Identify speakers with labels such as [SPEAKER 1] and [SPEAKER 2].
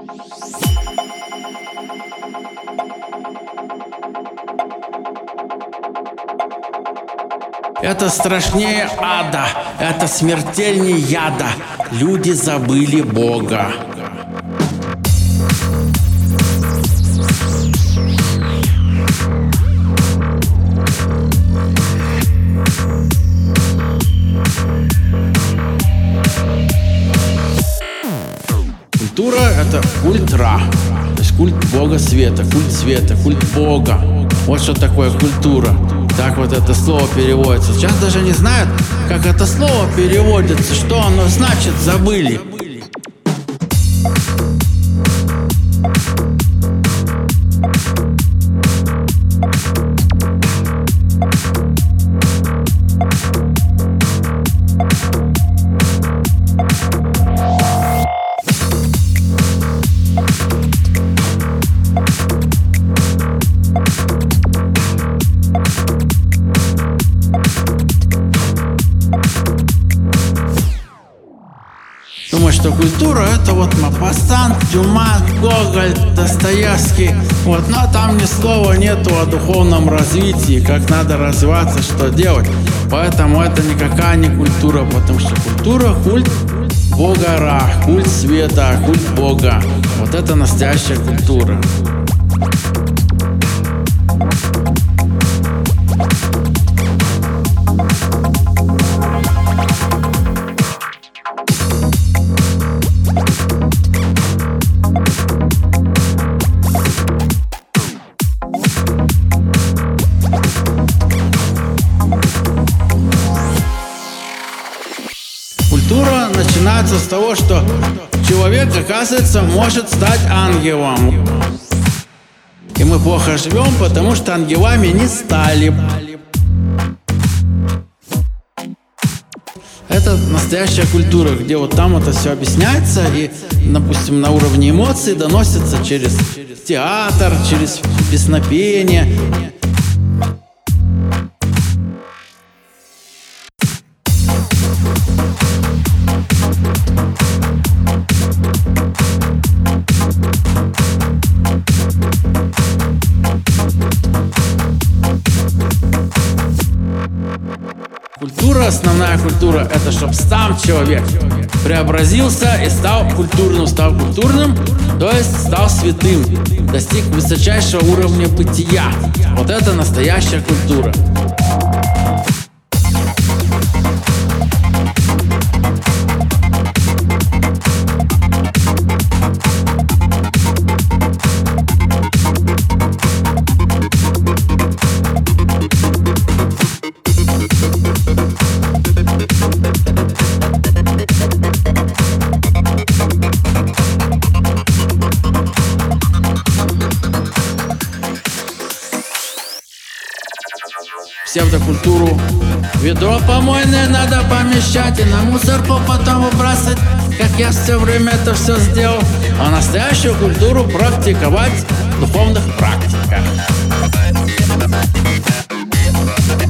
[SPEAKER 1] Это страшнее ада, это смертельнее яда. Люди забыли Бога. Культура — это культ Ра, то есть культ Бога света, культ Бога. Вот что такое культура. Так вот это слово переводится. Сейчас даже не знают, как это слово переводится, что оно значит, забыли. Думаю, что культура — это вот Мопассан, Дюма, Гоголь, Достоевский. Вот, но там ни слова нету о духовном развитии, как надо развиваться, что делать. Поэтому это никакая не культура, потому что культура — культ Бога Ра, культ света, культ Бога. Вот это настоящая культура. Культура начинается с того, что человек, оказывается, может стать ангелом. И мы плохо живем, потому что ангелами не стали. Это настоящая культура, где вот там это все объясняется и, допустим, на уровне эмоций доносится через театр, через песнопение. Культура, основная культура — это чтобы сам человек преобразился и стал культурным, то есть стал святым, достиг высочайшего уровня бытия. Вот это настоящая культура. Псевдокультуру. Ведро помойное надо помещать и на мусорку потом выбрасывать, как я все время это все сделал. А настоящую культуру практиковать в духовных практиках.